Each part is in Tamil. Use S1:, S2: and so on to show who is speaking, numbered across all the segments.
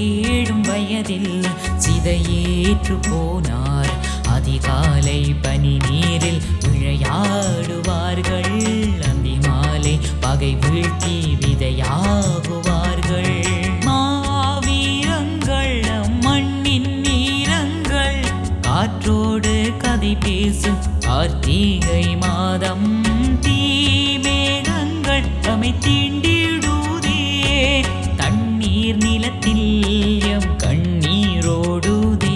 S1: சீர்தேடும் வயதில் சிதையேற்று போனார். அதிகாலை பனி நீரில் விளையாடுவார்கள். அந்தி மாலை பகை வீழ்த்தி விதையாகுவார்கள். மாவீரங்கள் மண்ணின் நீரங்கள் காற்றோடு கதை பேசும் கார்த்திகை மாதம். தீமேகங்கள் தம்மை தீண்டிடுதே, தண்ணீர் நிலத்தில் எம் கண்ணீரோடுதே.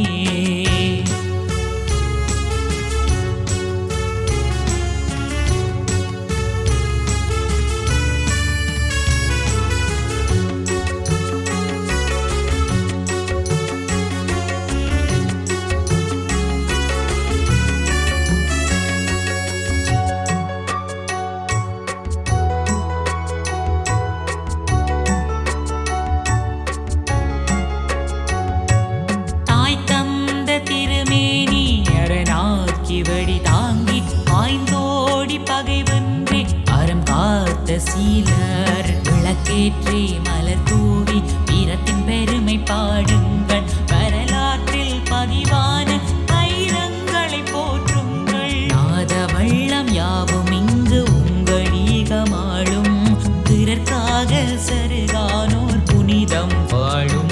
S1: வடி தாங்கி ஆய்ந்தோடி பகை வென்றே அறம் காத்த சீலர். விளக்கேற்றி மலர் தூவி வீரத்தின் பெருமை பாடுங்கள். வரலாற்றில் பதிவான தைரங்களை போற்றுங்கள். நாத வள்ளம் யாவும் இங்கு உங்களீகமாளும். பிறர்க்காக சருகானோர் புனிதம் வாழும்.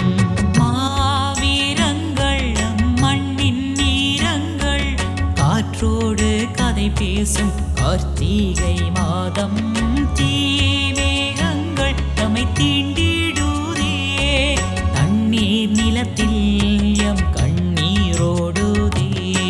S1: காற்றோடு கதை பேசும் கார்த்திகை மாதம். தீமேகங்கள் தம்மை தீண்டிடுதே, தண்ணீர் நிலத்தில் எம் கண்ணீரோடுதே.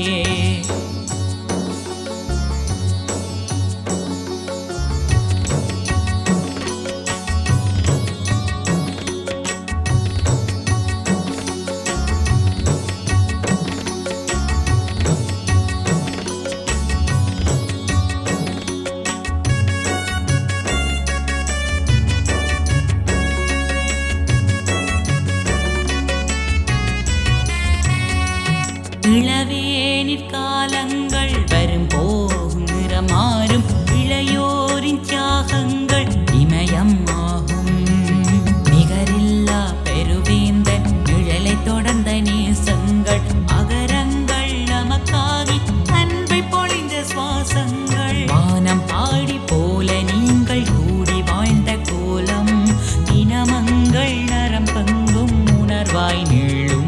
S1: இளவேனிற் காலங்கள் வரும் போகும் நிறமாறும். இளையோரின் தியாகங்கள் இமயம் ஆகும். நிகரில்லா பெருவேந்தன் நிழலை தொடர்ந்த நேசங்கள். அகரங்கள் நமக்காகி அன்பை பொழிந்த சுவாசங்கள். வானம் பாடி போல நீங்கள் கூடி வாழ்ந்த கோலம். இனமங்கள் நரம் பங்கும் உணர்வாய் நீளும்.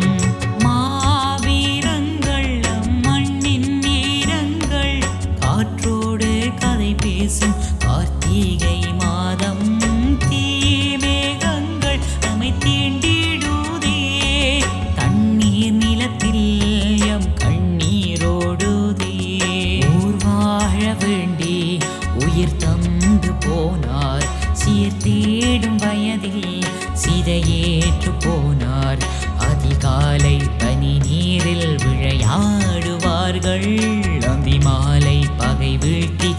S1: காற்றோடு கதை பேசும் கார்த்திகை மாதம். தீமேகங்கள் நம்மை தீண்டிடுதே, தண்ணீர் நிலத்தில் எம் கண்ணீரோடுதே. ஊர் வாழ வேண்டி உயிர் தந்து போனார். சீர்தேடும் வயதில் சிதையேற்று போனார். அதிகாலை பனி நீரில் விளையாடுவார்கள். அந்தி மாலை பகை வீழ்த்தி